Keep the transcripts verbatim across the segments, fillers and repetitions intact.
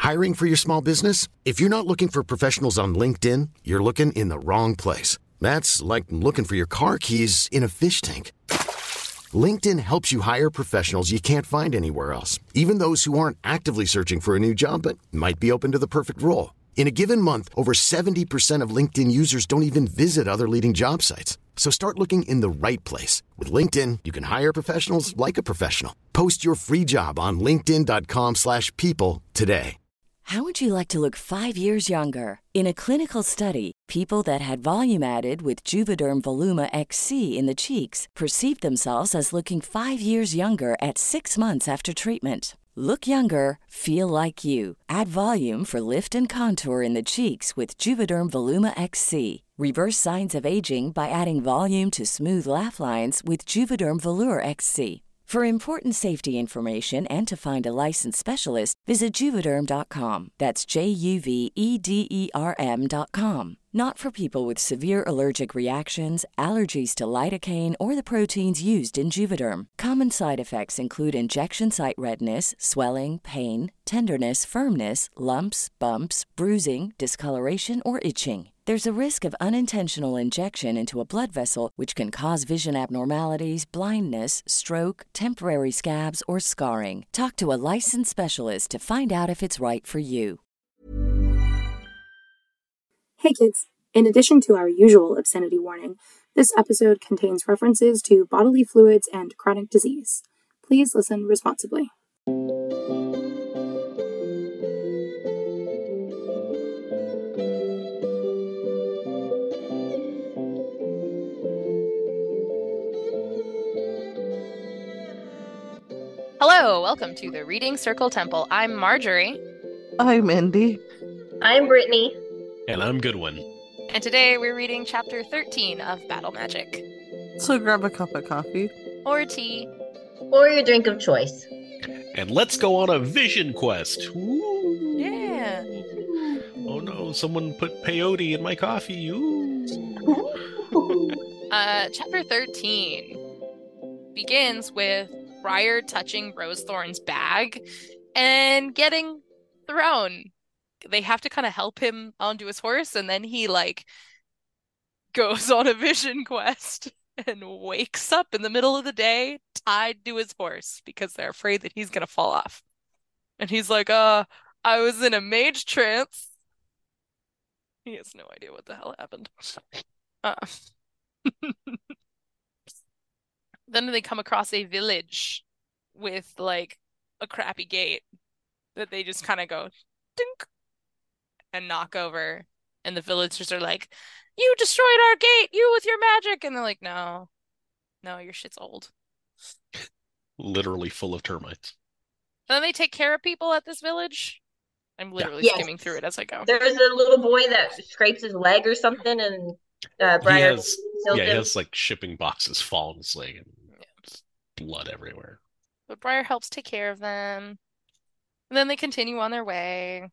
Hiring for your small business? If you're not looking for professionals on LinkedIn, you're looking in the wrong place. That's like looking for your car keys in a fish tank. LinkedIn helps you hire professionals you can't find anywhere else, even those who aren't actively searching for a new job but might be open to the perfect role. In a given month, over seventy percent of LinkedIn users don't even visit other leading job sites. So start looking in the right place. With LinkedIn, you can hire professionals like a professional. Post your free job on linkedin.com slash people today. How would you like to look five years younger? In a clinical study, people that had volume added with Juvederm Voluma X C in the cheeks perceived themselves as looking five years younger at six months after treatment. Look younger, feel like you. Add volume for lift and contour in the cheeks with Juvederm Voluma X C. Reverse signs of aging by adding volume to smooth laugh lines with Juvederm Volure X C. For important safety information and to find a licensed specialist, visit Juvederm dot com. That's J U V E D E R M dot com. Not for people with severe allergic reactions, allergies to lidocaine, or the proteins used in Juvederm. Common side effects include injection site redness, swelling, pain, tenderness, firmness, lumps, bumps, bruising, discoloration, or itching. There's a risk of unintentional injection into a blood vessel, which can cause vision abnormalities, blindness, stroke, temporary scabs, or scarring. Talk to a licensed specialist to find out if it's right for you. Hey kids! In addition to our usual obscenity warning, this episode contains references to bodily fluids and chronic disease. Please listen responsibly. Hello, welcome to the Reading Circle Temple. I'm Marjorie. I'm Indy. I'm Brittany. And I'm Goodwin. And today we're reading chapter thirteen of Battle Magic. So grab a cup of coffee. Or tea. Or your drink of choice. And let's go on a vision quest. Ooh. Yeah. Oh no, someone put peyote in my coffee. Ooh. uh, chapter thirteen begins with Briar touching Rosethorn's bag and getting thrown. They have to kind of help him onto his horse, and then he like goes on a vision quest and wakes up in the middle of the day tied to his horse because they're afraid that he's gonna fall off. And he's like, uh, I was in a mage trance. He has no idea what the hell happened. Uh. Then they come across a village with like a crappy gate that they just kind of go dink and knock over, and the villagers are like, you destroyed our gate, you with your magic, and they're like, no no your shit's old. Literally full of termites. Then they take care of people at this village. I'm literally yeah. skimming through it as I go. There's a little boy that scrapes his leg or something, and uh, Briar he has, kills yeah, him. he has like shipping boxes fall on his leg and yeah. blood everywhere. But Briar helps take care of them. And then they continue on their way.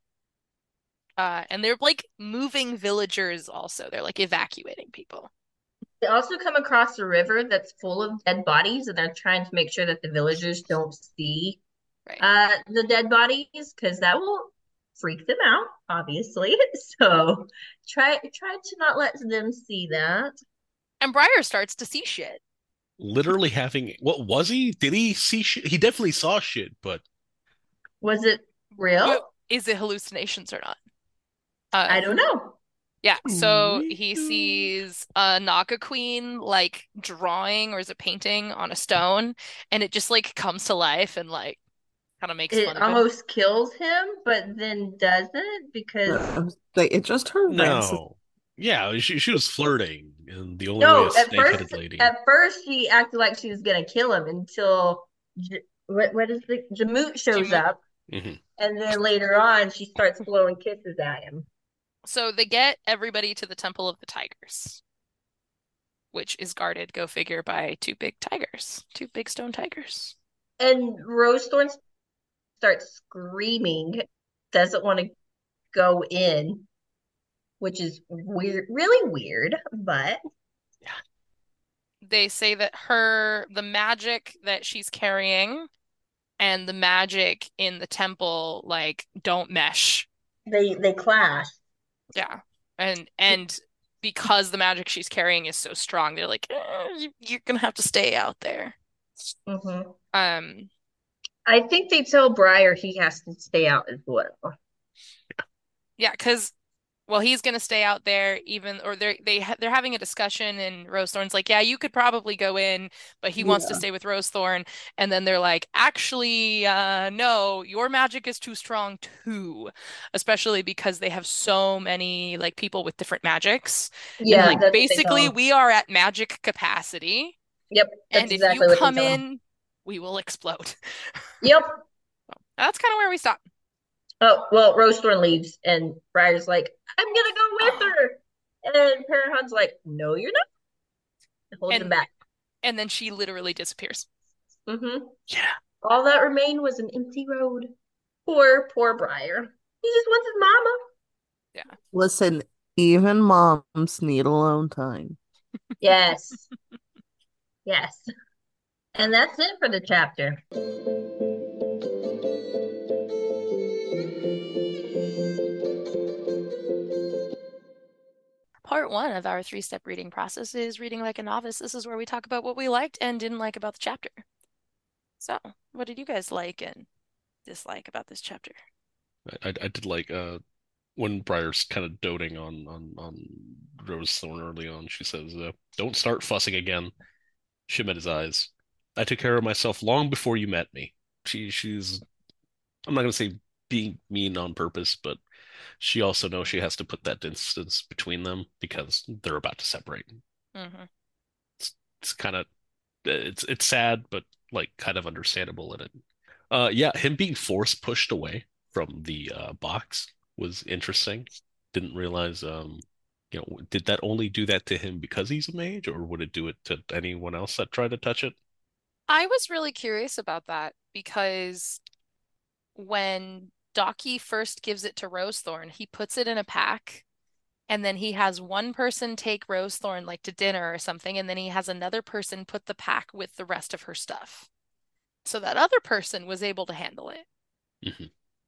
Uh, and they're like moving villagers also. They're like evacuating people. They also come across a river that's full of dead bodies, and they're trying to make sure that the villagers don't see right. uh, the dead bodies, because that will freak them out, obviously. So try try to not let them see that. And Briar starts to see shit. Literally having, what was he? Did he see shit? He definitely saw shit, but was it real? But is it hallucinations or not? Uh, I don't know. Yeah, so he sees a Naga Queen like drawing, or is it painting on a stone, and it just like comes to life and like kind of makes it fun of almost him. kills him, but then doesn't, because like it just her no. Yeah, she she was flirting, and the only no, way a at snake-headed first, lady. At first, she acted like she was gonna kill him until J- what what is the Jamut shows Jamut. up, mm-hmm. and then later on she starts blowing kisses at him. So they get everybody to the Temple of the Tigers, which is guarded, go figure, by two big tigers, two big stone tigers. And Rosethorn starts screaming, doesn't want to go in, which is weird, really weird, but yeah. They say that her, the magic that she's carrying and the magic in the temple like don't mesh. They they clash. Yeah. And and because the magic she's carrying is so strong, they're like, eh, you're gonna have to stay out there. Mm-hmm. Um, I think they tell Briar he has to stay out as well. yeah, because well, he's gonna stay out there even, or they're they ha they're having a discussion, and Rosethorn's like, yeah, you could probably go in, but he wants to Yeah. stay with Rosethorn. And then they're like, actually, uh, no, your magic is too strong too, especially because they have so many like people with different magics. And Yeah, like that's what they tell basically, him. we are at magic capacity, Yep, and that's if you exactly what they come tell him. in, we will explode. Yep. That's kind of where we stop. Oh, well, Rosethorn leaves, and Briar's like, I'm gonna go with her. And Parahon's like, no, you're not. And holds him And back. and then she literally disappears. Mm-hmm. Yeah. All that remained was an empty road. Poor, poor Briar. He just wants his mama. Yeah. Listen, even moms need alone time. Yes. Yes. And that's it for the chapter. Part one of our three-step reading process is reading like a novice. This is where we talk about what we liked and didn't like about the chapter. So, what did you guys like and dislike about this chapter? I, I did like uh when Briar's kind of doting on on on Rosethorn early on. She says, uh, "Don't start fussing again." She met his eyes. I took care of myself long before you met me. She she's I'm not gonna say being mean on purpose, but she also knows she has to put that distance between them because they're about to separate. Mm-hmm. It's it's kind of it's it's sad, but like kind of understandable in it. Uh, yeah, him being force pushed away from the uh, box was interesting. Didn't realize, um, you know, did that only do that to him because he's a mage, or would it do it to anyone else that tried to touch it? I was really curious about that because when Docky first gives it to Rosethorn, he puts it in a pack, and then he has one person take Rosethorn like to dinner or something, and then he has another person put the pack with the rest of her stuff. So that other person was able to handle it. Mhm.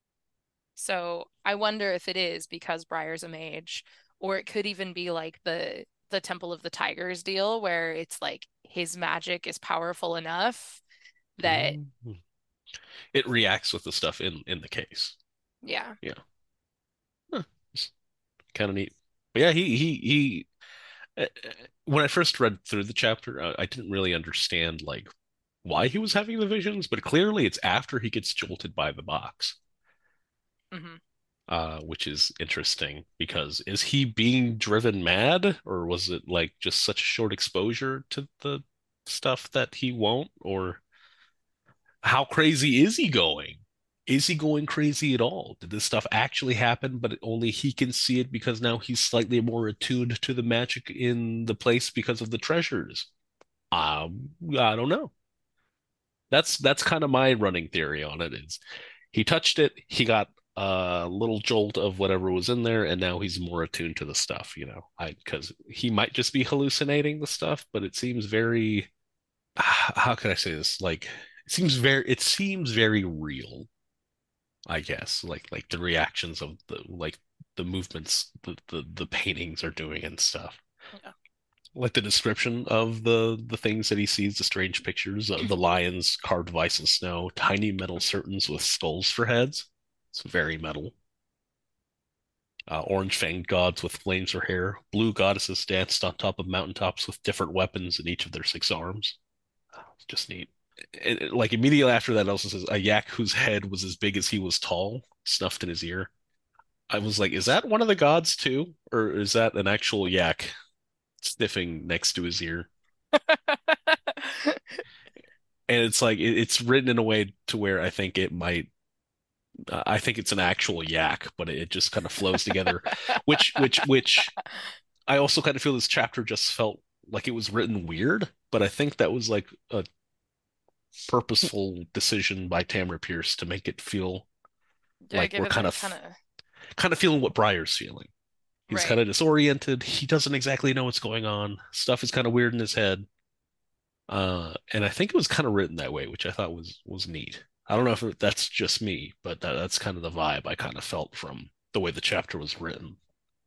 So I wonder if it is because Briar's a mage, or it could even be like the the Temple of the Tigers deal, where it's like his magic is powerful enough that Mhm. It reacts with the stuff in in the case. yeah. Yeah, huh. Kind of neat. But yeah, he he he. uh, uh, When I first read through the chapter, uh, I didn't really understand like why he was having the visions, but clearly it's after he gets jolted by the box. hmm Uh, which is interesting because is he being driven mad, or was it like just such a short exposure to the stuff that he won't? Or how crazy is he going? Is he going crazy at all? Did this stuff actually happen, but only he can see it because now he's slightly more attuned to the magic in the place because of the treasures? Um, I don't know. That's that's kind of my running theory on it is he touched it, he got a little jolt of whatever was in there, and now he's more attuned to the stuff, you know. I because he might just be hallucinating the stuff, but it seems very how can I say this? Like it seems very it seems very real, I guess. Like like the reactions of the like the movements the the, the paintings are doing and stuff. Yeah. Like the description of the the things that he sees, the strange pictures, uh, the lions carved of ice and snow, tiny metal serpents with skulls for heads. It's very metal. Uh, orange-fanged gods with flames for hair. Blue goddesses danced on top of mountaintops with different weapons in each of their six arms. Oh, it's just neat. It, it- like immediately after that, it also says a yak whose head was as big as he was tall, snuffed in his ear. I was like, is that one of the gods too, or is that an actual yak sniffing next to his ear? And it's like it, it's written in a way to where I think it might uh, I think it's an actual yak, but it just kind of flows together, which which which I also kind of feel this chapter just felt like it was written weird, but I think that was like a purposeful decision by Tamara Pierce to make it feel Yeah, like give we're it kind that of kind of kind of feeling what Briar's feeling. He's kind right. of disoriented. He doesn't exactly know what's going on. Stuff is kind of weird in his head. Uh, and I think it was kind of written that way, which I thought was was neat. I don't know if that's just me, but that, that's kind of the vibe I kind of felt from the way the chapter was written.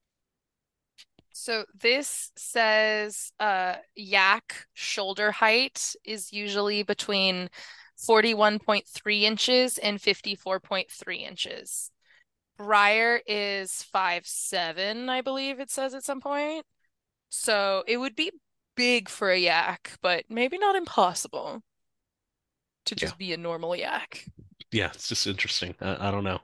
So this says uh yak shoulder height is usually between forty-one point three inches and fifty-four point three inches. Briar is five seven, I believe it says at some point. So it would be big for a yak, but maybe not impossible to Yeah. just be a normal yak. Yeah, it's just interesting. I, I don't know.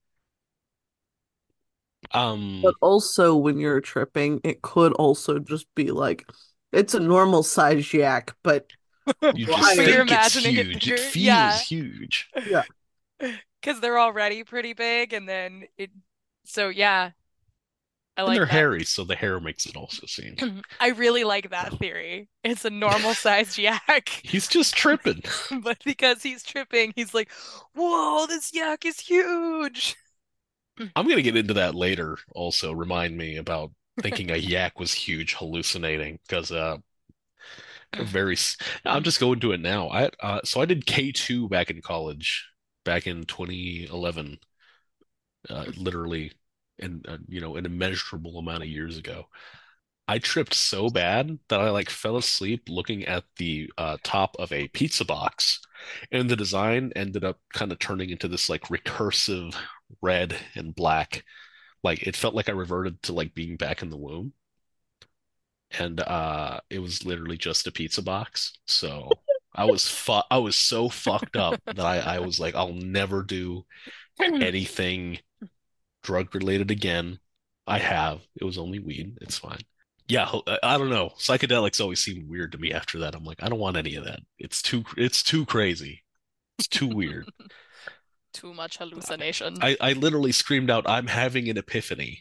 But Um, also, when you're tripping, it could also just be like it's a normal size yak, but you just But you're Briar, think it's imagining it huge. It bigger. feels Yeah. huge. yeah. Because they're already pretty big, and then it. So yeah, I And they're like that. hairy, so the hair makes it also seem. I really like that theory. It's a normal sized yak, He's just tripping. but because he's tripping, he's like, "Whoa, this yak is huge." I'm gonna get into that later. Also, remind me about thinking a yak was huge, hallucinating because uh, they're very. s- I'm just going to it now. I uh, so I did K two back in college, back in twenty eleven, uh, literally, and uh, you know, an immeasurable amount of years ago. I tripped so bad that I like fell asleep looking at the uh, top of a pizza box, and the design ended up kind of turning into this like recursive red and black. Like it felt like I reverted to like being back in the womb, and uh, it was literally just a pizza box. So I was fu I was so fucked up that I I was like, I'll never do anything drug related again. I have. It was only weed. It's fine. Yeah, I, I don't know. Psychedelics always seemed weird to me after that. I'm like, I don't want any of that. It's too it's too crazy. It's too weird. Too much hallucination. I, I literally screamed out, I'm having an epiphany,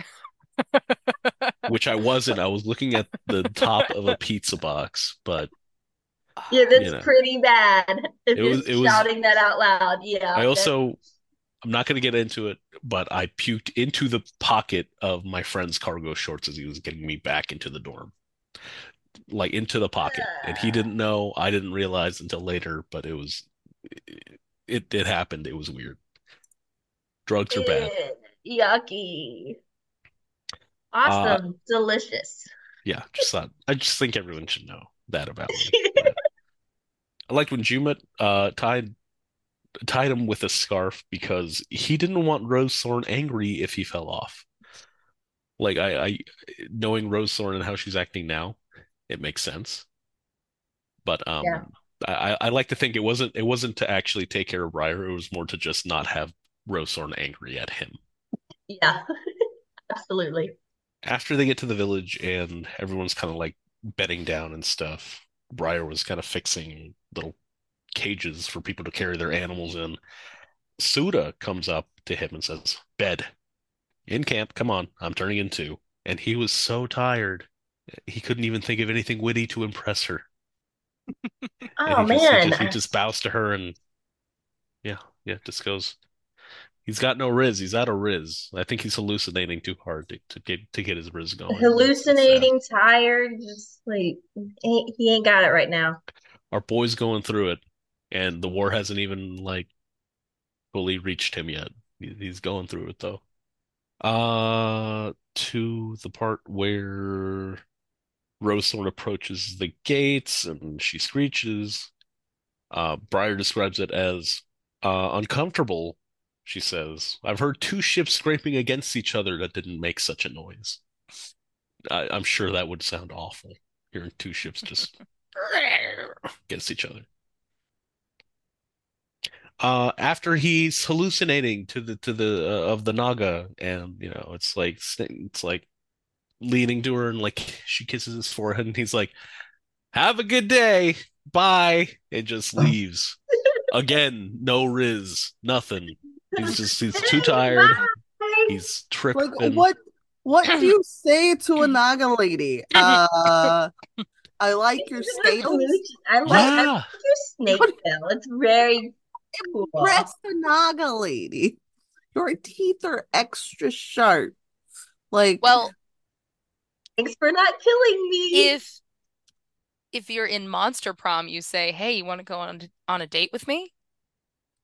which I wasn't. I was looking at the top of a pizza box, but Yeah, you that's know, pretty bad. If it you're was it was shouting that out loud, yeah, I that also I'm not going to get into it, but I puked into the pocket of my friend's cargo shorts as he was getting me back into the dorm. Like into the pocket. And he uh, didn't know, I didn't realize until later, but it was it it happened. It was weird. Drugs are bad. eh, yucky. Uh Awesome, delicious. yeah, just thought I just think everyone should know that about me. But I liked when Jumit uh tied tied him with a scarf because he didn't want Rose Thorn angry if he fell off. Like I, I knowing Rose Thorn and how she's acting now, it makes sense. But Yeah, um I, I like to think it wasn't it wasn't to actually take care of Briar, it was more to just not have Rose Thorn angry at him. yeah, absolutely. After they get to the village and everyone's kind of like bedding down and stuff, Briar was kind of fixing little cages for people to carry their animals in. Suda comes up to him and says, Bed, in camp, come on, I'm turning in two. And he was so tired, he couldn't even think of anything witty to impress her. And Oh he just he man, just he I- just bows to her and yeah, yeah, just goes. He's got no riz. He's out of riz. I think he's hallucinating too hard to, to get to get his riz going. It's, it's sad. hallucinating, tired, just like ain't, he ain't got it right now. Our boy's going through it, and the war hasn't even like fully reached him yet. He, he's going through it though. Uh, to the part where Rosethorn approaches the gates and she screeches. Uh, Briar describes it as uh, uncomfortable, she says. I've heard two ships scraping against each other that didn't make such a noise. I, I'm sure that would sound awful, hearing two ships just against each other. Uh, after he's hallucinating to the to the uh, of the Naga, and you know, it's like it's like leaning to her and like she kisses his forehead, and he's like, "Have a good day, bye," and just leaves. Again, no riz, nothing. He's just he's too tired. Bye. He's Like tripping. what what do you say to a Naga lady? Uh I like your scales. I like I like Yeah, your snake tail. It's very cool. Impress the Naga lady. Your teeth are extra sharp. Like Well, Thanks for not killing me. if if you're in Monster Prom, you say, "Hey, you want to go on on a date with me?"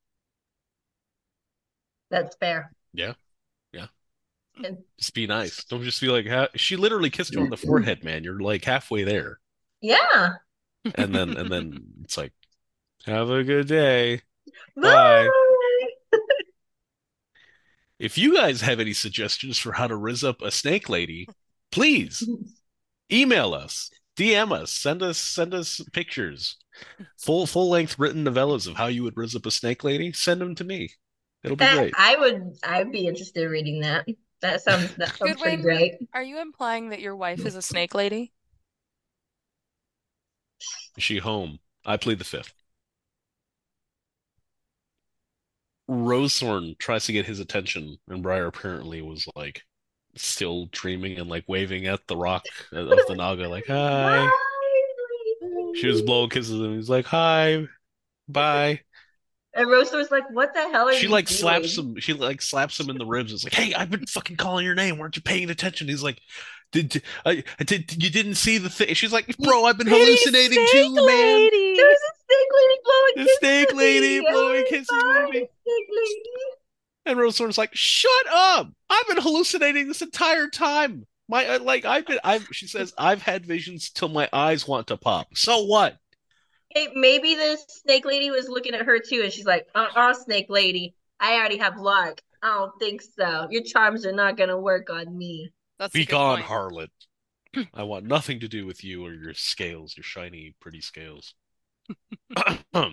That's fair. Yeah, yeah. And Just be nice. Don't just be like, ha she literally kissed you on the forehead, man. You're like halfway there. yeah. And then and then it's like, have a good day. Bye. Bye. If you guys have any suggestions for how to rizz up a snake lady, please email us, D M us, send us send us pictures. Full full length written novellas of how you would rizz up a snake lady. Send them to me. It'll be That great. I would I'd be interested in reading that. That sounds that sounds pretty Goodwin, great. are you implying that your wife is a snake lady? Is she home? I plead the fifth. Rosethorn tries to get his attention, and Briar apparently was like still dreaming and like waving at the rock of the Naga, like, hi. She was blowing kisses and he's like, hi, bye. And Rosa was like, "What the hell are She you like slaps doing?" him, she like slaps him in the ribs. It's like, hey, I've been fucking calling your name. Weren't you paying attention? He's like, did I did you didn't see the thing? She's like, bro, I've been hallucinating too, man. There was a snake lady blowing The kisses snake at lady me. blowing Oh, kisses, bye, baby. snake lady. And Rosethorn's like, shut up! I've been hallucinating this entire time. My uh, like I've been I've she says I've had visions till my eyes want to pop. So what? Hey, maybe the snake lady was looking at her too, and she's like, "Uh-uh, snake lady, I already have luck. I don't think so. Your charms are not gonna work on me." That's a Be good gone, point. harlot. I want nothing to do with you or your scales, your shiny, pretty scales. uh,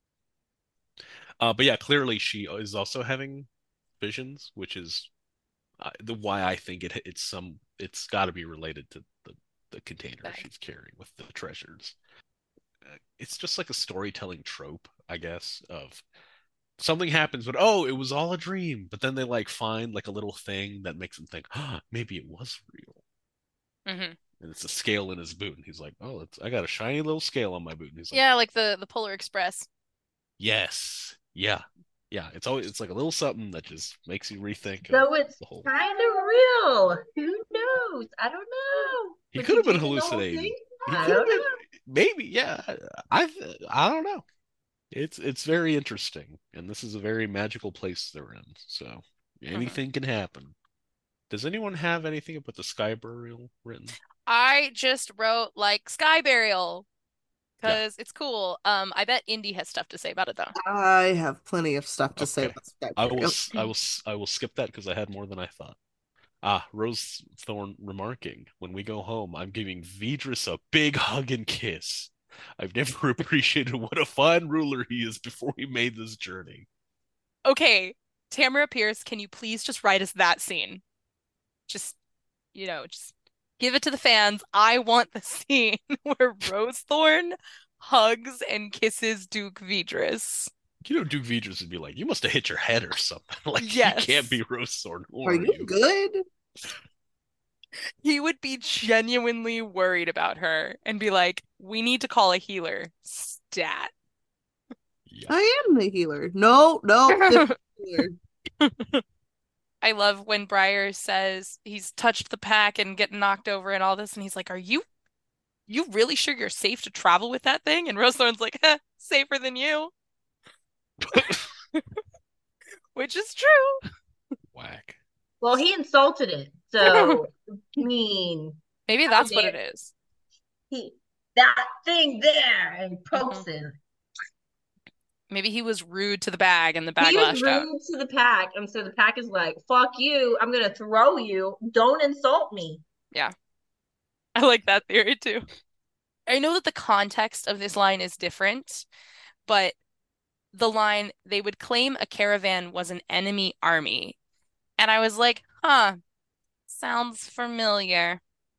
but yeah, clearly she is also having visions, which is uh, the why I think it it's some it's got to be related to the the container Bag. she's carrying with the treasures. Uh, it's just like a storytelling trope, I guess, of something happens, but oh, it was all a dream. But then they like find like a little thing that makes them think, oh, maybe it was real. Hmm. And it's a scale in his boot. And he's like, oh, it's, I got a shiny little scale on my boot. And he's like, Yeah, like the the Polar Express. yes, yeah, yeah. It's always it's like a little something that just makes you rethink of So it's the whole. kind of real. Who knows? I don't know. He Was could he have been dreaming the whole hallucinating. thing? He I could have don't been know. maybe, yeah. I I don't know. It's it's very interesting, and this is a very magical place they're in. So Hmm. anything can happen. Does anyone have anything about the sky burial written? I just wrote like Sky Burial Yeah. because it's cool. Um, I bet Indy has stuff to say about it though. I have plenty of stuff to say Okay. about Sky I will Burial. s- I will s- I will skip that because I had more than I thought. Ah, Rose Thorn remarking, when we go home, I'm giving Vidrus a big hug and kiss. I've never appreciated what a fine ruler he is before he made this journey. Okay, Tamara Pierce, can you please just write us that scene? Just, you know, just give it to the fans. I want the scene where Rosethorn hugs and kisses Duke Vidrus. You know, Duke Vidrus would be like, you must have hit your head or something. Like, you Yes. can't be Rose Thorn. Who Are are you you? good? He would be genuinely worried about her and be like, we need to call a healer. Stat. Yeah. I am the healer. No, no, the healer. I love when Briar says he's touched the pack and getting knocked over and all this, and he's like, "Are you you really sure you're safe to travel with that thing?" And Rosethorn's like, eh, "Safer than you," which is true. Whack. Well, he insulted it. So, I mean, Maybe how that's what it dare is. he that thing there and pokes Mhm. him. Maybe he was rude to the bag and the bag He was lashed out. rude to the pack, and so the pack is like, "Fuck you! I'm gonna throw you. Don't insult me." Yeah, I like that theory too. I know that the context of this line is different, but the line, they would claim a caravan was an enemy army. And I was like, huh, sounds familiar.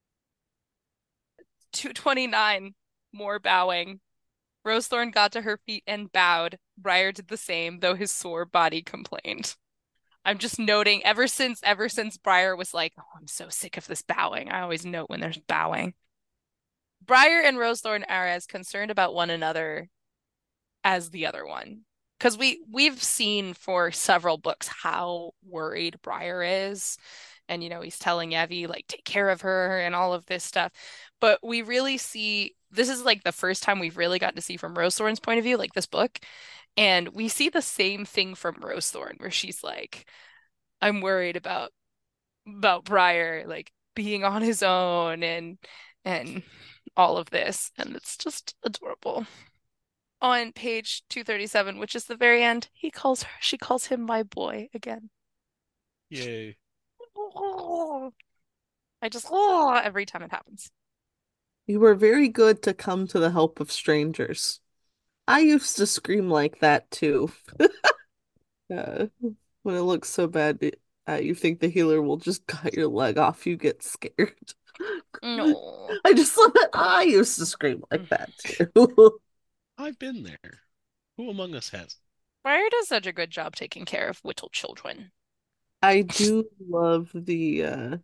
two twenty-nine, more bowing. Rosethorn got to her feet and bowed. Briar did the same, though his sore body complained. I'm just noting ever since ever since Briar was like, oh, I'm so sick of this bowing. I always note when there's bowing. Briar and Rosethorn are as concerned about one another as the other one. Because we we've seen for several books how worried Briar is and you know he's telling Evie like take care of her and all of this stuff. But we really see this is like the first time we've really gotten to see from Rose Thorn's point of view, like this book, and we see the same thing from Rose Thorn, where she's like, I'm worried about about Briar like being on his own and and all of this, and it's just adorable. On page two thirty-seven, which is the very end, he calls her, she calls him my boy again. Yay. Oh, I just, oh, every time it happens. You were very good to come to the help of strangers. I used to scream like that too. Uh, when it looks so bad, uh, you think the healer will just cut your leg off, you get scared. No. I just I used to scream like that too. I've been there. Who among us has? Briar does such a good job taking care of little children. I do love the uh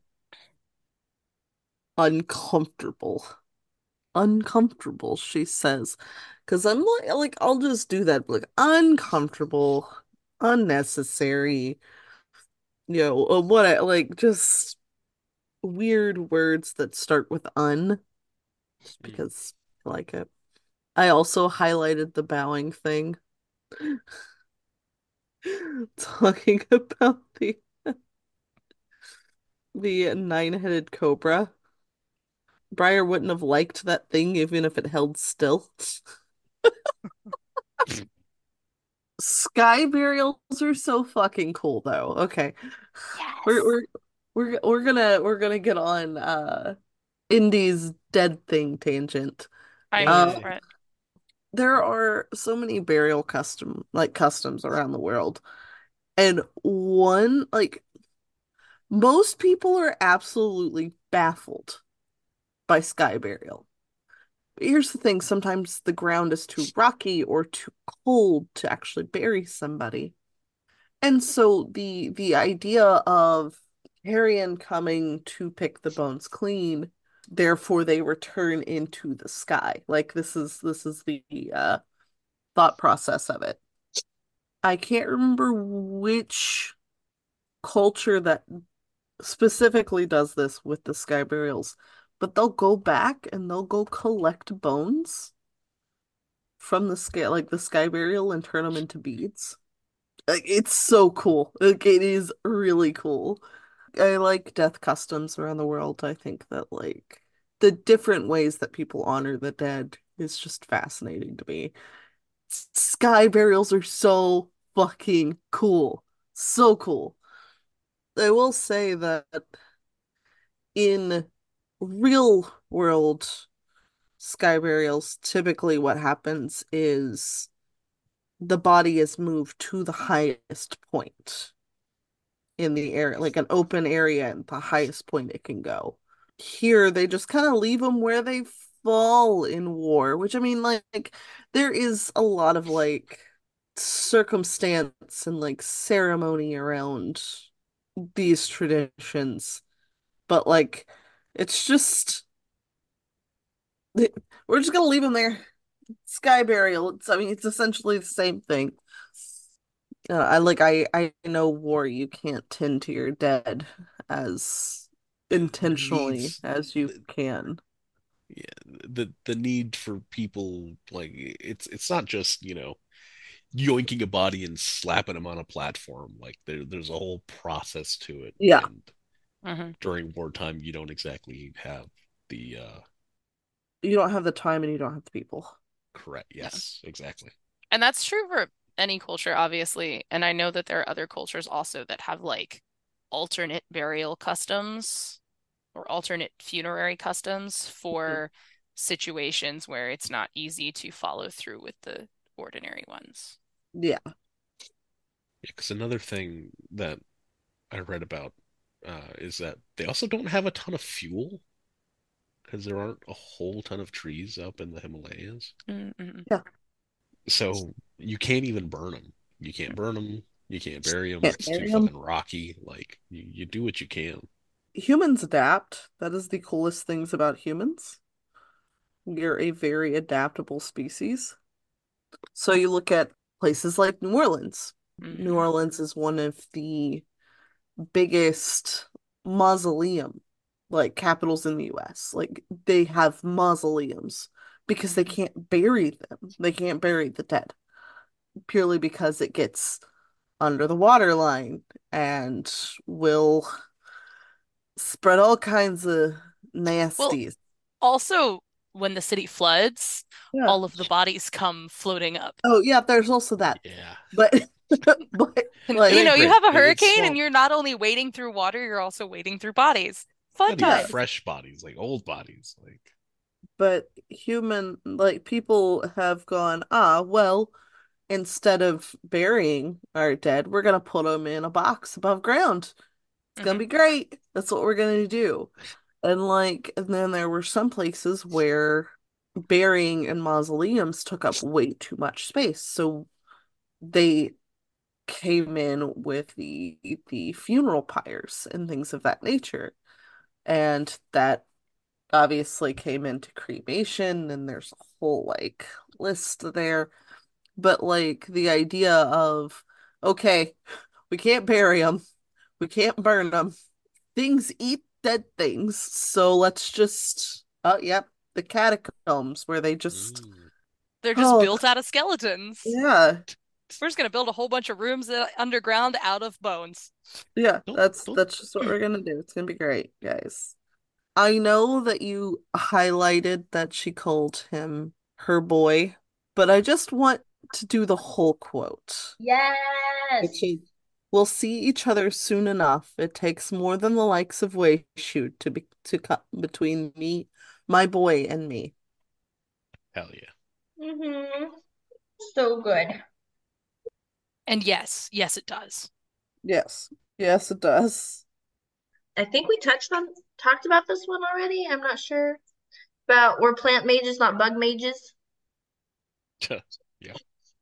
uncomfortable. Uncomfortable, she says. Because I'm like, like, I'll just do that. Like, uncomfortable, unnecessary, you know, uh, what I like, just weird words that start with un, just Mm. because I like it. I also highlighted the bowing thing. Talking about the the nine-headed cobra. Briar wouldn't have liked that thing even if it held still. Sky burials are so fucking cool though. Okay. We're Yes. we're we're we're gonna we're gonna get on uh Indy's dead thing tangent. I'm here Uh Yay. for it. there are so many burial custom like customs around the world. And one like most people are absolutely baffled by sky burial. But here's the thing, sometimes the ground is too rocky or too cold to actually bury somebody. And so the the idea of Carrion coming to pick the bones clean, therefore they return into the sky. Like this is this is the uh, thought process of it. I can't remember which culture that specifically does this with the sky burials, but they'll go back and they'll go collect bones from the sky, like the sky burial, and turn them into beads. Like it's so cool. Like it is really cool. I like death customs around the world. I think that like the different ways that people honor the dead is just fascinating to me. Sky burials are so fucking cool. So cool. I will say that in real world sky burials, typically what happens is the body is moved to the highest point in the area, like an open area and the highest point it can go. Here, they just kind of leave them where they fall in war, which I mean, like, there is a lot of like circumstance and like ceremony around these traditions, but like, it's just we're just gonna leave them there. Sky burial. It's, I mean, it's essentially the same thing. Uh, I like I I know war you can't tend to your dead as Yeah, there intentionally needs as you the, can. yeah, the the need for people like it's it's not just, you know, yoinking a body and slapping them on a platform. Like there there's a whole process to it. Yeah. And Mhm. during wartime you don't exactly have the uh You don't have the time and you don't have the people. correct. Yeah. Yes, exactly. And that's true for any culture, obviously. And I know that there are other cultures also that have like alternate burial customs or alternate funerary customs Mhm. for situations where it's not easy to follow through with the ordinary ones. Yeah. Yeah, because another thing that I read about uh, is that they also don't have a ton of fuel because there aren't a whole ton of trees up in the Himalayas. Mm-hmm. Yeah. So you can't even burn them. You can't burn them. You can't bury them. Can't It's too bury 'em. fucking rocky. Like you, you do what you can. Humans adapt. That is the coolest things about humans. You're a very adaptable species. So you look at places like New Orleans. New Mm-hmm. Orleans is one of the biggest mausoleum, like capitals in the U S. Like they have mausoleums because they can't bury them. They can't bury the dead purely because it gets under the waterline and will spread all kinds of Well, nasties. also, when the city floods, Yeah. all of the bodies come floating up. Oh, yeah, there's also that. Yeah. But but And, like you ain't know, you great. have a It- it's hurricane and swamp. you're not only wading through water, you're also wading through bodies. Fun Not even Yeah. times. fresh bodies, like old bodies. Like but human like people have gone, ah, well, instead of burying our dead, we're gonna put them in a box above ground. It's gonna Mhm. be great. That's what we're gonna do. And like, and then there were some places where burying in mausoleums took up way too much space. So they came in with the the funeral pyres and things of that nature. And that obviously came into cremation, and there's a whole like list there. But like the idea of, okay, we can't bury them, we can't burn them. Things eat dead things, so let's just, oh, yep, the catacombs where they just, mm. They're just oh, built out of skeletons. yeah, We're just gonna build a whole bunch of rooms uh, underground out of bones. yeah, Don't that's don't that's just what we're gonna do. It's gonna be great, guys. I know that you highlighted that she called him her boy, but I just want to do the whole quote. Yes. Which is, we'll see each other soon enough. It takes more than the likes of Wayshoot to be to cut between me, my boy, and me. hell yeah. Mm-hmm. So good. And yes, yes, it does. Yes. Yes, it does. I think we touched on talked about this one already. I'm not sure. About we're plant mages, not bug mages. Yeah.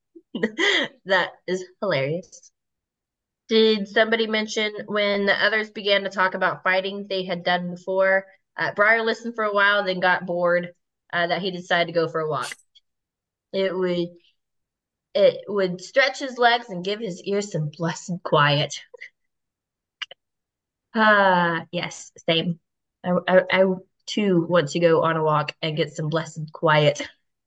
That is hilarious. Did somebody mention when the others began to talk about fighting they had done before? Uh, Briar listened for a while, then got bored, uh, that he decided to go for a walk. It would it would stretch his legs and give his ears some blessed quiet. Ah, yes, same. I, I, I too want to go on a walk and get some blessed quiet.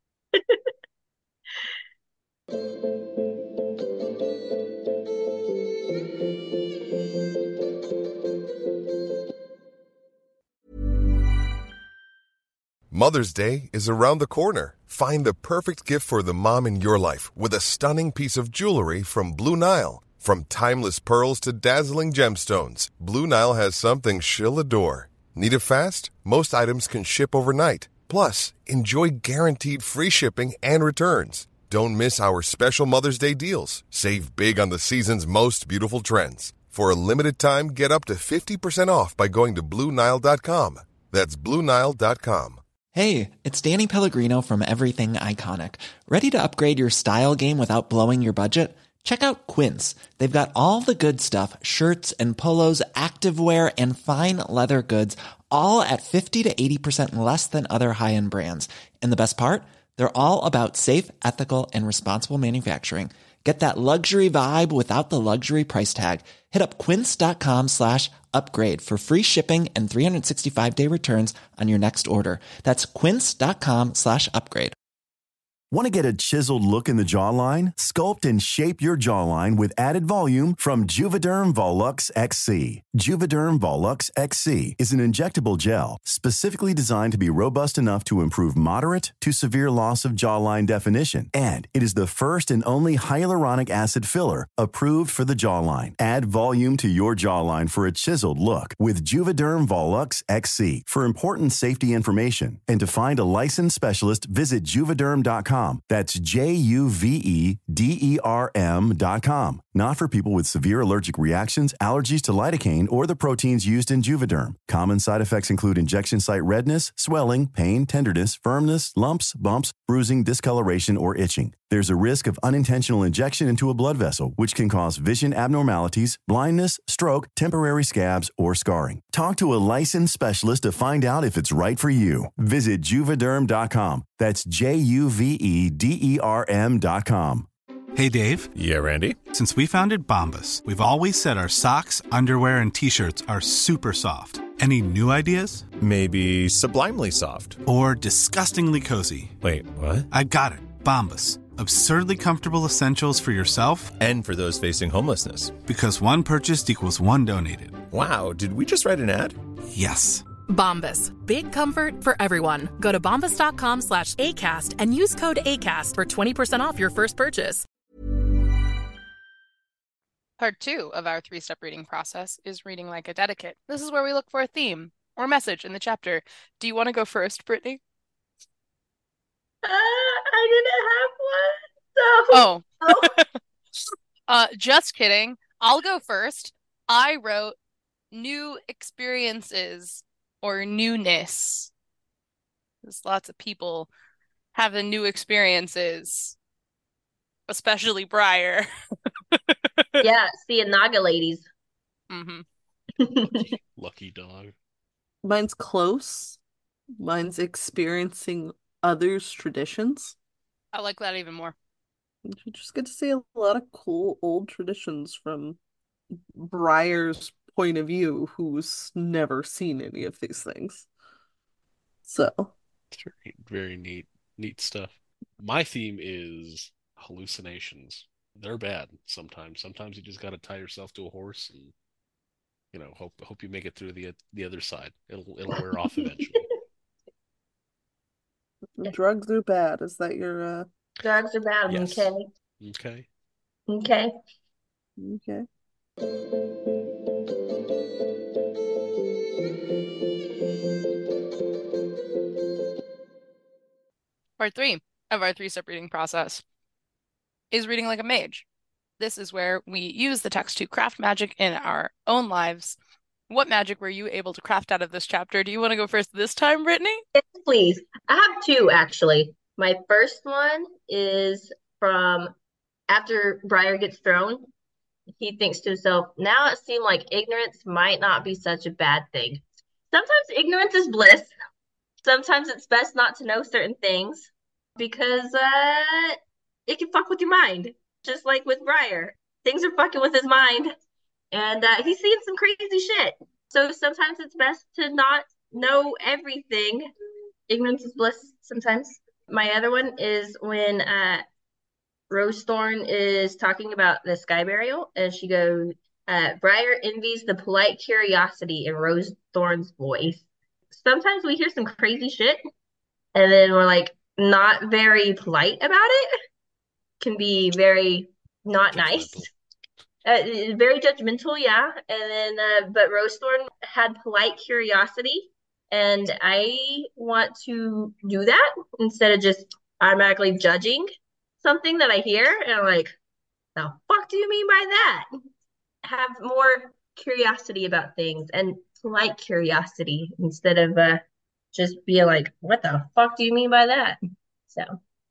Mother's Day is around the corner. Find the perfect gift for the mom in your life with a stunning piece of jewelry from Blue Nile. From timeless pearls to dazzling gemstones, Blue Nile has something she'll adore. Need it fast? Most items can ship overnight. Plus, enjoy guaranteed free shipping and returns. Don't miss our special Mother's Day deals. Save big on the season's most beautiful trends. For a limited time, get up to fifty percent off by going to Blue Nile dot com. That's Blue Nile dot com. Hey, it's Danny Pellegrino from Everything Iconic. Ready to upgrade your style game without blowing your budget? Check out Quince. They've got all the good stuff, shirts and polos, activewear, and fine leather goods, all at fifty to eighty percent less than other high-end brands. And the best part? They're all about safe, ethical, and responsible manufacturing. Get that luxury vibe without the luxury price tag. Hit up quince.com slash upgrade for free shipping and three sixty-five day returns on your next order. That's quince.com slash upgrade. Want to get a chiseled look in the jawline? Sculpt and shape your jawline with added volume from Juvederm Volux X C. Juvederm Volux X C is an injectable gel specifically designed to be robust enough to improve moderate to severe loss of jawline definition. And it is the first and only hyaluronic acid filler approved for the jawline. Add volume to your jawline for a chiseled look with Juvederm Volux X C. For important safety information and to find a licensed specialist, visit juvederm dot com. That's J U V E D E R M dot com. Not for people with severe allergic reactions, allergies to lidocaine, or the proteins used in Juvederm. Common side effects include injection site redness, swelling, pain, tenderness, firmness, lumps, bumps, bruising, discoloration, or itching. There's a risk of unintentional injection into a blood vessel, which can cause vision abnormalities, blindness, stroke, temporary scabs, or scarring. Talk to a licensed specialist to find out if it's right for you. Visit juvederm dot com. That's J U V E D E R M dot com. Hey, Dave. Yeah, Randy. Since we founded Bombas, we've always said our socks, underwear, and T-shirts are super soft. Any new ideas? Maybe sublimely soft. Or disgustingly cozy. Wait, what? I got it. Bombas. Absurdly comfortable essentials for yourself and for those facing homelessness. Because one purchased equals one donated. Wow, did we just write an ad? Yes. Bombas. Big comfort for everyone. Go to bombas.com slash ACAST and use code ACAST for twenty percent off your first purchase. Part two of our three-step reading process is reading like a dedicate. This is where we look for a theme or message in the chapter. Do you want to go first, Brittany? Uh, I didn't have one. So. Oh. uh, just kidding. I'll go first. I wrote new experiences or newness. There's lots of people having new experiences, especially Briar. Yeah, seeing Naga ladies. Mm-hmm. Lucky, lucky dog. Mine's close. Mine's experiencing others' traditions. I like that even more. You just get to see a lot of cool old traditions from Briar's point of view, who's never seen any of these things. So it's very, very neat, neat stuff. My theme is hallucinations. They're bad sometimes. Sometimes you just got to tie yourself to a horse and, you know, hope hope you make it through the the other side. It'll it'll wear off eventually. Drugs are bad. Is that your uh Drugs are bad, yes. okay. Okay. Okay. Okay. Part three of our three-step reading process is reading like a mage. This is where we use the text to craft magic in our own lives. What magic were you able to craft out of this chapter? Do you want to go first this time, Brittany? Yes, please. I have two, actually. My first one is from after Briar gets thrown. He thinks to himself, now it seemed like ignorance might not be such a bad thing. Sometimes ignorance is bliss. Sometimes it's best not to know certain things because uh, it can fuck with your mind. Just like with Briar. Things are fucking with his mind. And uh, he's seeing some crazy shit. So sometimes it's best to not know everything. Ignorance is bliss sometimes. My other one is when uh, Rose Thorn is talking about the sky burial, and she goes, uh, Briar envies the polite curiosity in Rose Thorn's voice. Sometimes we hear some crazy shit, and then we're like not very polite about it. Can be very not nice. Uh, very judgmental, yeah. And then, uh, but Rose Thorn had polite curiosity, and I want to do that instead of just automatically judging something that I hear, and I'm like, the fuck do you mean by that? Have more curiosity about things and polite curiosity instead of uh, just being like, what the fuck do you mean by that? So,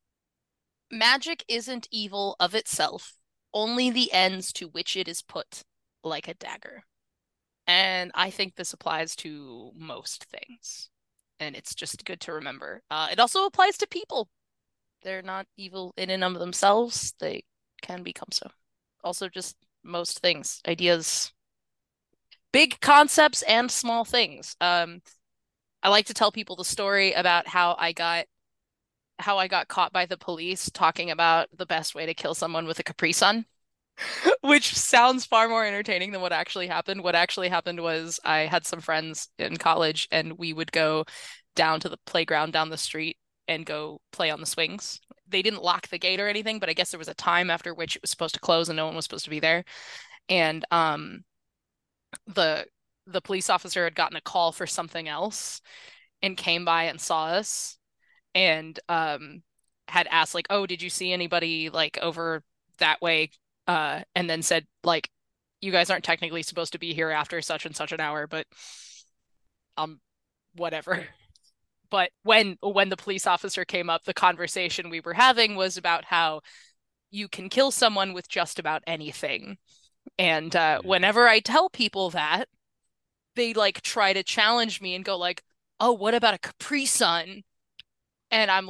magic isn't evil of itself. Only the ends to which it is put, like a dagger. And I think this applies to most things. And it's just good to remember. Uh, it also applies to people. They're not evil in and of themselves. They can become so. Also just most things, ideas, big concepts and small things. Um, I like to tell people the story about how I got how I got caught by the police talking about the best way to kill someone with a Capri Sun, which sounds far more entertaining than what actually happened. What actually happened was I had some friends in college and we would go down to the playground down the street and go play on the swings. They didn't lock the gate or anything, but I guess there was a time after which it was supposed to close and no one was supposed to be there. And um, the the police officer had gotten a call for something else and came by and saw us. And um had asked like, oh, did you see anybody like over that way? Uh, and then said like, you guys aren't technically supposed to be here after such and such an hour, but um, whatever. But when when the police officer came up, the conversation we were having was about how you can kill someone with just about anything. And uh, whenever I tell people that, they like try to challenge me and go like, oh, what about a Capri Sun? And I'm like,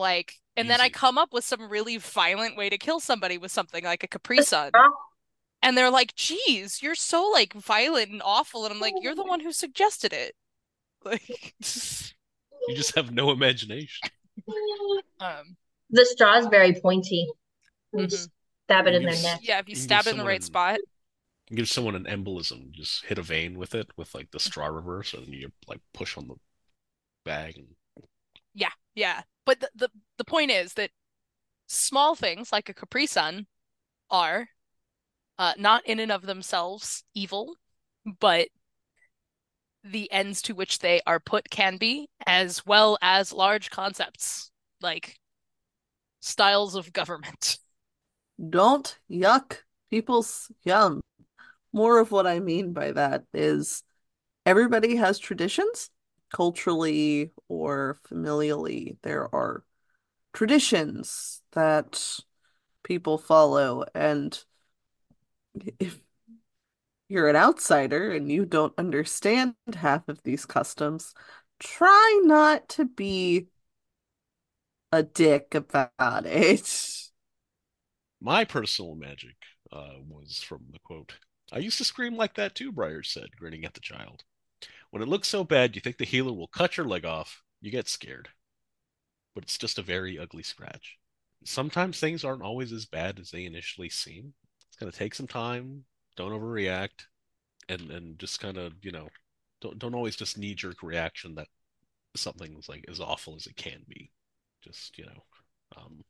And then I Easy. come up with some really violent way to kill somebody with something like a Capri Sun. Oh, And they're like, geez, you're so like violent and awful. And I'm like, you're the one who suggested it. Like, You just have no imagination. um, the straw is very pointy. You mhm. just stab it You in their give- neck. Yeah, if you You can stab give it in the someone right an- spot. You give someone an embolism, just hit a vein with it with like the straw reverse, and then you like push on the bag and Yeah, yeah. But the, the the point is that small things like a Capri Sun are uh, not in and of themselves evil, but the ends to which they are put can be, as well as large concepts like styles of government. Don't yuck people's yum. More of what I mean by that is everybody has traditions, culturally or familially. There are traditions that people follow, and if you're an outsider and you don't understand half of these customs, try not to be a dick about it. my personal magic uh, was from the quote. I used to scream like that too, Briar said, grinning at the child. When it looks so bad you think the healer will cut your leg off, you get scared. But it's just a very ugly scratch. Sometimes things aren't always as bad as they initially seem. It's going to take some time. Don't overreact. And, and just kind of, you know, don't, don't always just knee jerk reaction that something's like as awful as it can be. Just, you know, um,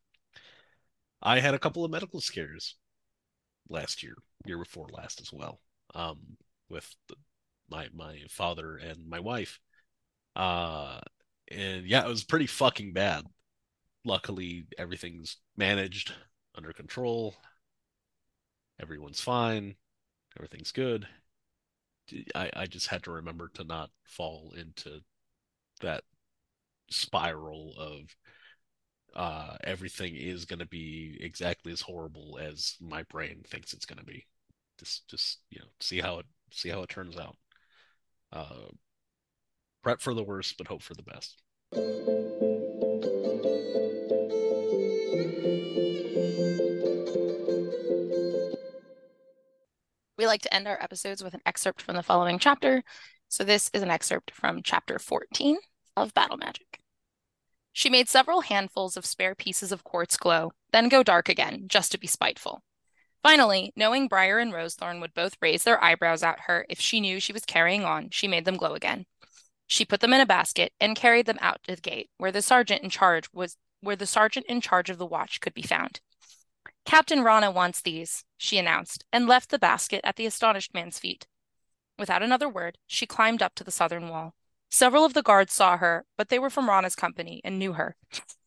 I had a couple of medical scares last year, year before last as well, um, with the, my my father and my wife. Uh, and yeah, it was pretty fucking bad. Luckily, everything's managed, under control. Everyone's fine. Everything's good. I, I just had to remember to not fall into that spiral of uh, everything is going to be exactly as horrible as my brain thinks it's going to be. Just, just you know, see how it see how it turns out. Uh, prep for the worst, but hope for the best. We like to end our episodes with an excerpt from the following chapter. So this is an excerpt from chapter fourteen of Battle Magic. She made several handfuls of spare pieces of quartz glow, then go dark again, just to be spiteful. Finally, knowing Briar and Rosethorn would both raise their eyebrows at her if she knew she was carrying on, she made them glow again. She put them in a basket and carried them out to the gate, where the sergeant in charge was where the sergeant in charge of the watch could be found. Captain Rana wants these, she announced, and left the basket at the astonished man's feet. Without another word, she climbed up to the southern wall. Several of the guards saw her, but they were from Rana's company and knew her.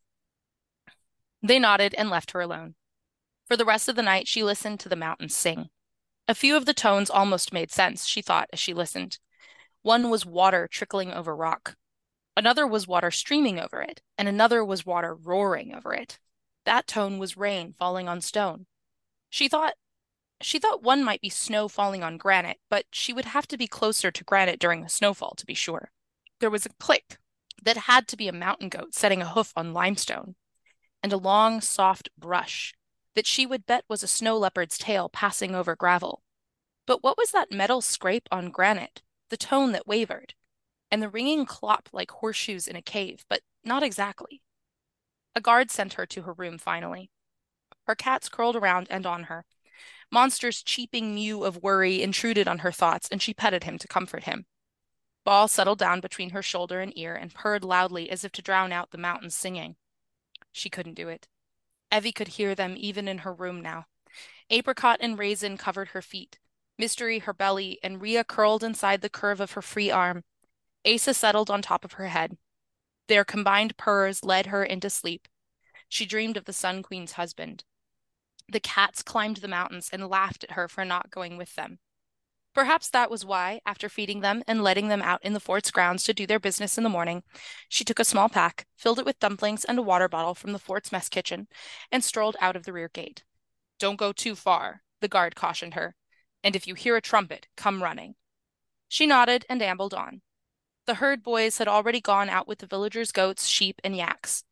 They nodded and left her alone. For the rest of the night, she listened to the mountains sing. A few of the tones almost made sense, she thought as she listened. One was water trickling over rock. Another was water streaming over it, and another was water roaring over it. That tone was rain falling on stone. She thought she thought one might be snow falling on granite, but she would have to be closer to granite during the snowfall to be sure. There was a click that had to be a mountain goat setting a hoof on limestone, and a long, soft brush that she would bet was a snow leopard's tail passing over gravel. But what was that metal scrape on granite, the tone that wavered, and the ringing clop like horseshoes in a cave, but not exactly? A guard sent her to her room finally. Her cats curled around and on her. Monster's cheeping mew of worry intruded on her thoughts, and she petted him to comfort him. Ball settled down between her shoulder and ear and purred loudly as if to drown out the mountains singing. She couldn't do it. Evie could hear them even in her room now. Apricot and Raisin covered her feet, Mystery her belly, and Rhea curled inside the curve of her free arm. Asa settled on top of her head. Their combined purrs led her into sleep. She dreamed of the Sun Queen's husband. The cats climbed the mountains and laughed at her for not going with them. Perhaps that was why, after feeding them and letting them out in the fort's grounds to do their business in the morning, she took a small pack, filled it with dumplings and a water bottle from the fort's mess kitchen, and strolled out of the rear gate. "Don't go too far," the guard cautioned her, "and if you hear a trumpet, come running." She nodded and ambled on. The herd boys had already gone out with the villagers' goats, sheep, and yaks.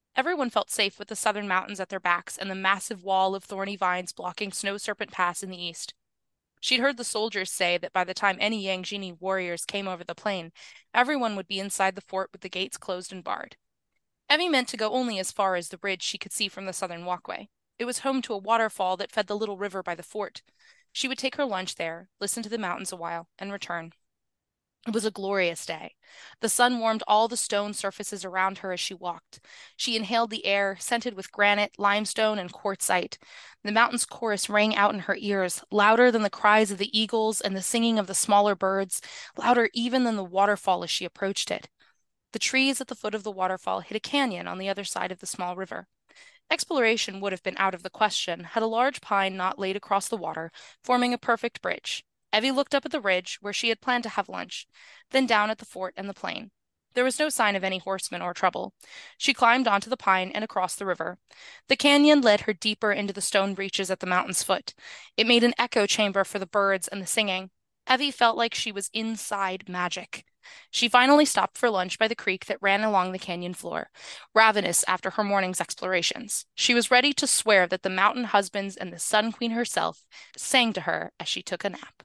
Everyone felt safe with the southern mountains at their backs and the massive wall of thorny vines blocking Snow Serpent Pass in the east. She'd heard the soldiers say that by the time any Yangzhini warriors came over the plain, everyone would be inside the fort with the gates closed and barred. Evie meant to go only as far as the ridge she could see from the southern walkway. It was home to a waterfall that fed the little river by the fort. She would take her lunch there, listen to the mountains a while, and return. It was a glorious day. The sun warmed all the stone surfaces around her as she walked. She inhaled the air, scented with granite, limestone, and quartzite. The mountain's chorus rang out in her ears, louder than the cries of the eagles and the singing of the smaller birds, louder even than the waterfall as she approached it. The trees at the foot of the waterfall hid a canyon on the other side of the small river. Exploration would have been out of the question had a large pine not laid across the water, forming a perfect bridge. Evie looked up at the ridge, where she had planned to have lunch, then down at the fort and the plain. There was no sign of any horsemen or trouble. She climbed onto the pine and across the river. The canyon led her deeper into the stone breaches at the mountain's foot. It made an echo chamber for the birds and the singing. Evie felt like she was inside magic. She finally stopped for lunch by the creek that ran along the canyon floor, ravenous after her morning's explorations. She was ready to swear that the mountain husbands and the Sun Queen herself sang to her as she took a nap.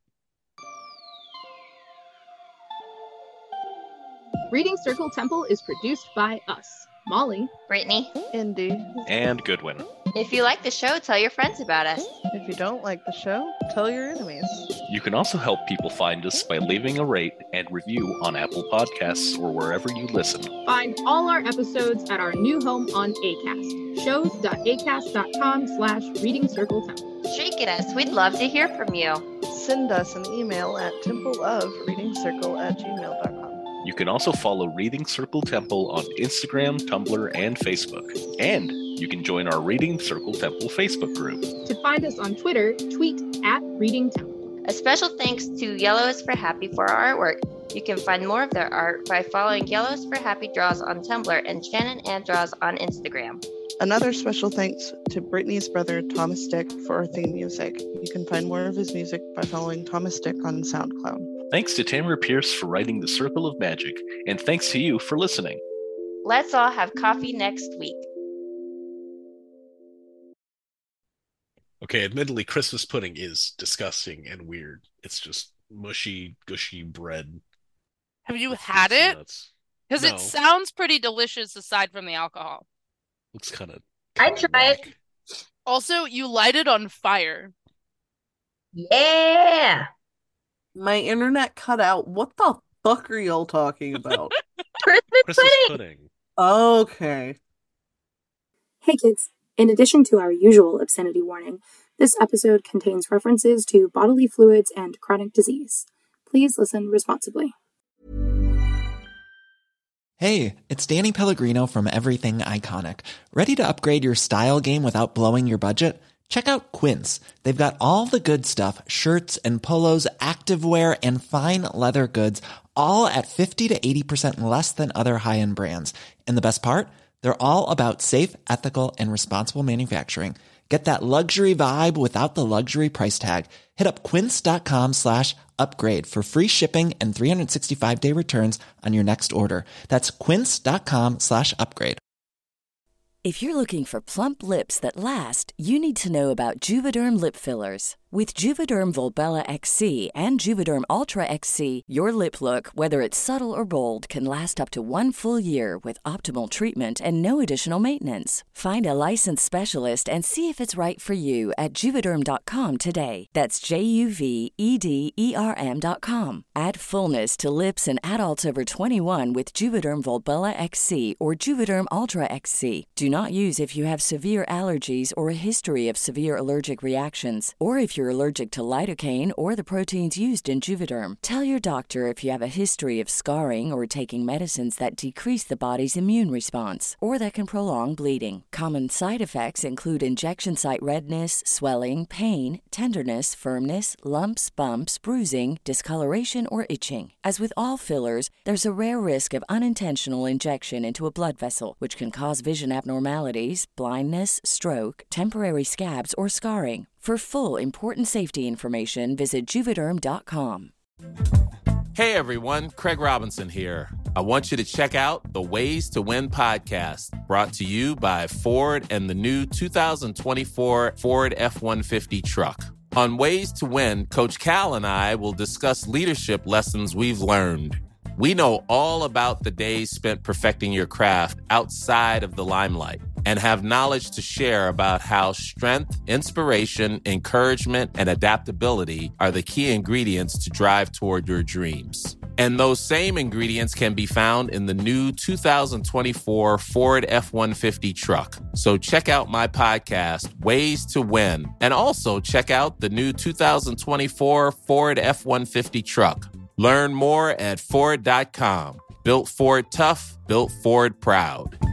Reading Circle Temple is produced by us, Molly, Brittany, Indy, and Goodwin. If you like the show, tell your friends about us. If you don't like the show, tell your enemies. You can also help people find us by leaving a rate and review on Apple Podcasts or wherever you listen. Find all our episodes at our new home on Acast, shows.acast.com slash Reading Circle Temple. Shake at us. We'd love to hear from you. Send us an email at templeofreadingcircle at gmail dot com. You can also follow Reading Circle Temple on Instagram, Tumblr, and Facebook. And you can join our Reading Circle Temple Facebook group. To find us on Twitter, tweet at Reading Temple. A special thanks to Yellow is for Happy for our artwork. You can find more of their art by following Yellow is for Happy Draws on Tumblr and Shannon and Draws on Instagram. Another special thanks to Brittany's brother Thomas Dick for our theme music. You can find more of his music by following Thomas Dick on SoundCloud. Thanks to Tamara Pierce for writing The Circle of Magic, and thanks to you for listening. Let's all have coffee next week. Okay, admittedly, Christmas pudding is disgusting and weird. It's just mushy, gushy bread. Have you had it? Because No. it sounds pretty delicious aside from the alcohol. Looks kind of. I'd try it. Also, you light it on fire. Yeah. My internet cut out. What the fuck are y'all talking about? Christmas, Christmas pudding. pudding. Okay. Hey kids, in addition to our usual obscenity warning, this episode contains references to bodily fluids and chronic disease. Please listen responsibly. Hey, it's Danny Pellegrino from Everything Iconic. Ready to upgrade your style game without blowing your budget? Check out Quince. They've got all the good stuff, shirts and polos, activewear, and fine leather goods, all at fifty to eighty percent less than other high-end brands. And the best part? They're all about safe, ethical, and responsible manufacturing. Get that luxury vibe without the luxury price tag. Hit up quince.com slash upgrade for free shipping and three sixty-five day returns on your next order. That's quince.com slash upgrade. If you're looking for plump lips that last, you need to know about Juvederm lip fillers. With Juvederm Volbella X C and Juvederm Ultra X C, your lip look, whether it's subtle or bold, can last up to one full year with optimal treatment and no additional maintenance. Find a licensed specialist and see if it's right for you at Juvederm dot com today. That's J U V E D E R M dot com. Add fullness to lips in adults over twenty-one with Juvederm Volbella X C or Juvederm Ultra X C. Do not use if you have severe allergies or a history of severe allergic reactions, or if you're allergic to lidocaine or the proteins used in Juvederm. Tell your doctor if you have a history of scarring or taking medicines that decrease the body's immune response or that can prolong bleeding. Common side effects include injection site redness, swelling, pain, tenderness, firmness, lumps, bumps, bruising, discoloration, or itching. As with all fillers, there's a rare risk of unintentional injection into a blood vessel, which can cause vision abnormalities, blindness, stroke, temporary scabs, or scarring. For full, important safety information, visit Juvederm dot com. Hey everyone, Craig Robinson here. I want you to check out the Ways to Win podcast, brought to you by Ford and the new two thousand twenty-four Ford F one fifty truck. On Ways to Win, Coach Cal and I will discuss leadership lessons we've learned. We know all about the days spent perfecting your craft outside of the limelight and have knowledge to share about how strength, inspiration, encouragement, and adaptability are the key ingredients to drive toward your dreams. And those same ingredients can be found in the new two thousand twenty-four Ford F one fifty truck. So check out my podcast, Ways to Win, and also check out the new two thousand twenty-four Ford F one fifty truck. Learn more at Ford dot com. Built Ford tough, built Ford proud.